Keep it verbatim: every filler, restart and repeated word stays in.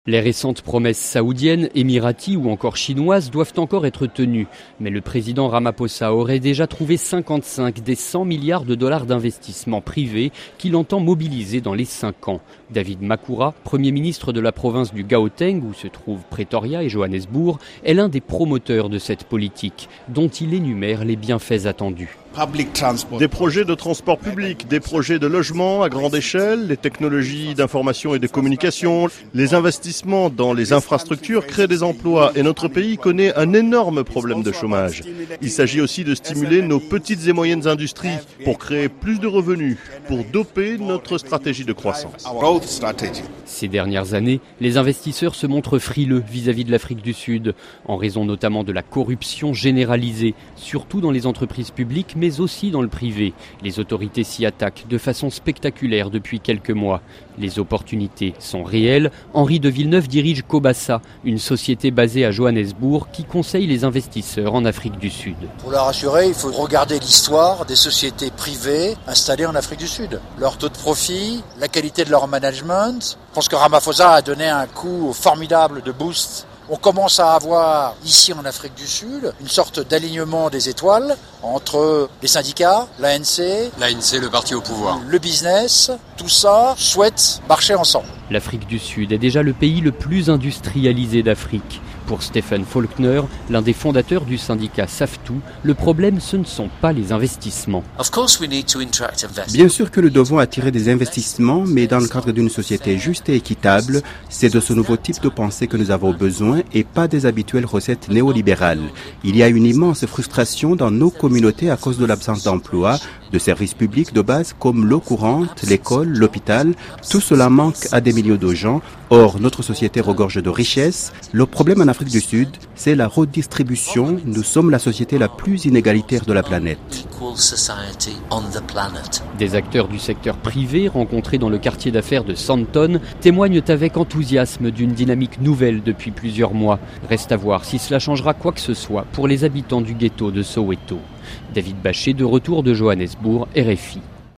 Les récentes promesses saoudiennes, émiraties ou encore chinoises doivent encore être tenues. Mais le président Ramaphosa aurait déjà trouvé cinquante-cinq des cent milliards de dollars d'investissements privés qu'il entend mobiliser dans les cinq ans. David Macoura, Premier ministre de la province du Gauteng, où se trouvent Pretoria et Johannesburg, est l'un des promoteurs de cette politique, dont il énumère les bienfaits attendus. Des projets de transport public, des projets de logement à grande échelle, les technologies d'information et de communication, les investissements dans les infrastructures créent des emplois et notre pays connaît un énorme problème de chômage. Il s'agit aussi de stimuler nos petites et moyennes industries pour créer plus de revenus, pour doper notre stratégie de croissance. Ces dernières années, les investisseurs se montrent frileux vis-à-vis de l'Afrique du Sud, en raison notamment de la corruption généralisée, surtout dans les entreprises publiques, mais aussi dans le privé. Les autorités s'y attaquent de façon spectaculaire depuis quelques mois. Les opportunités sont réelles. Henri de Villeneuve dirige Cobasa, une société basée à Johannesburg qui conseille les investisseurs en Afrique du Sud. Pour la rassurer, il faut regarder l'histoire des sociétés privées installées en Afrique du Sud. Leur taux de profit, la qualité de leur management. Je pense que Ramaphosa a donné un coup formidable de boost. On commence à avoir, ici en Afrique du Sud, une sorte d'alignement des étoiles entre les syndicats, l'A N C, l'A N C, le parti au pouvoir, le business, tout ça souhaite marcher ensemble. L'Afrique du Sud est déjà le pays le plus industrialisé d'Afrique. Pour Stephen Faulkner, l'un des fondateurs du syndicat SAFTU, le problème, ce ne sont pas les investissements. Bien sûr que nous devons attirer des investissements, mais dans le cadre d'une société juste et équitable, c'est de ce nouveau type de pensée que nous avons besoin et pas des habituelles recettes néolibérales. Il y a une immense frustration dans nos communautés à cause de l'absence d'emploi, de services publics de base comme l'eau courante, l'école, l'hôpital. Tout cela manque à des millions de gens. Or, notre société regorge de richesses. Le problème en Afrique du Sud, c'est la redistribution. Nous sommes la société la plus inégalitaire de la planète. Des acteurs du secteur privé rencontrés dans le quartier d'affaires de Sandton témoignent avec enthousiasme d'une dynamique nouvelle depuis plusieurs mois. Reste à voir si cela changera quoi que ce soit pour les habitants du ghetto de Soweto. David Bachet, de retour de Johannesburg, R F I.